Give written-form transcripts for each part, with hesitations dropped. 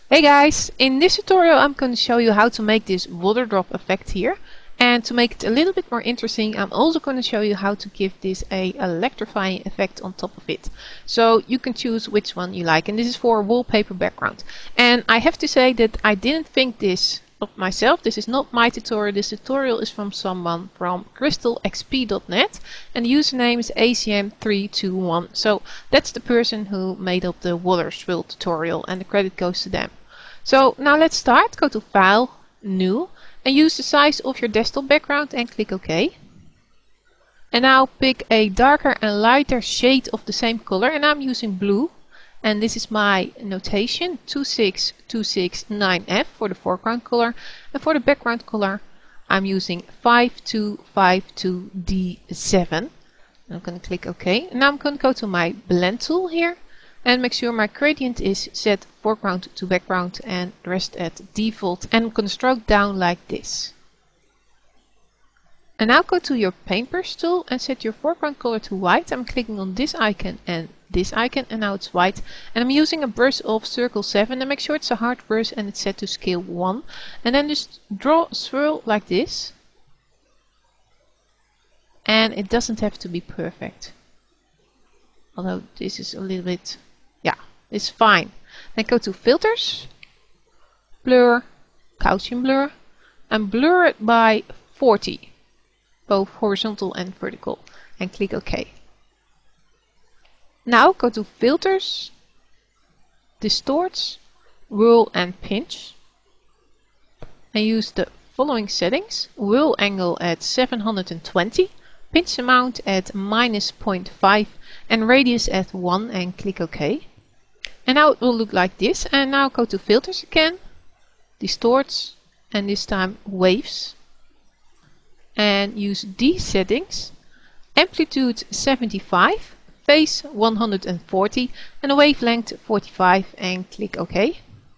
Hey guys, in this tutorial I'm going to show you how to make this water drop effect here. And to make it a little bit more interesting, I'm also going to show you how to give this a electrifying effect on top of it. So you can choose which one you like, and this is for a wallpaper background. And I have to say that I didn't think this of myself. This is not my tutorial. This tutorial is from someone from crystalxp.net and the username is ACM321. So that's the person who made up the water swirl tutorial, and the credit goes to them. So now let's start. Go to File, New, and use the size of your desktop background and click OK. And now pick a darker and lighter shade of the same color, and I'm using blue. And this is my notation 26269F for the foreground color, and for the background color I'm using 5252D7. I'm going to click OK. And now I'm going to go to my blend tool here and make sure my gradient is set foreground to background and the rest at default, and I'm going to stroke down like this. And now go to your paintbrush tool and set your foreground color to white. I'm clicking on this icon and this icon, and now it's white. And I'm using a brush of circle 7, and make sure it's a hard brush and it's set to scale 1. And then just draw a swirl like this. And it doesn't have to be perfect, although this is a little bit, yeah, it's fine. Then go to Filters, Blur, Gaussian Blur, and blur it by 40, both horizontal and vertical, and click OK. Now go to Filters, Distorts, Whirl and Pinch, and use the following settings: whirl angle at 720, pinch amount at -0.5, and radius at 1, and click OK. And now it will look like this. And now go to Filters again, Distorts, and this time Waves, and use these settings: amplitude 75, phase 140, and a wavelength 45, and click OK.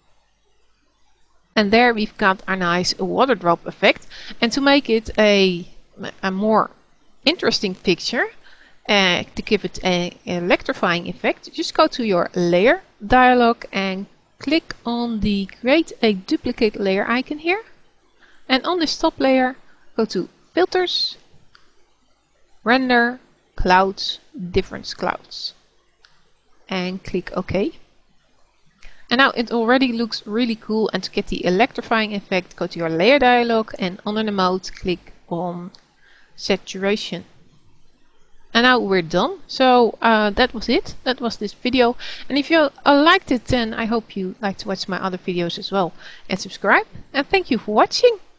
And there we've got our nice water drop effect. And to make it a more interesting picture, to give it an electrifying effect, just go to your layer dialog and click on the create a duplicate layer icon here. And on this top layer, go to Filters, Render, Clouds, Difference Clouds, and click OK. And now it already looks really cool. And to get the electrifying effect, go to your layer dialog and under the mode click on Saturation. And now we're done. So that was it. That was this video. And if you liked it, then I hope you like to watch my other videos as well. And subscribe. And thank you for watching.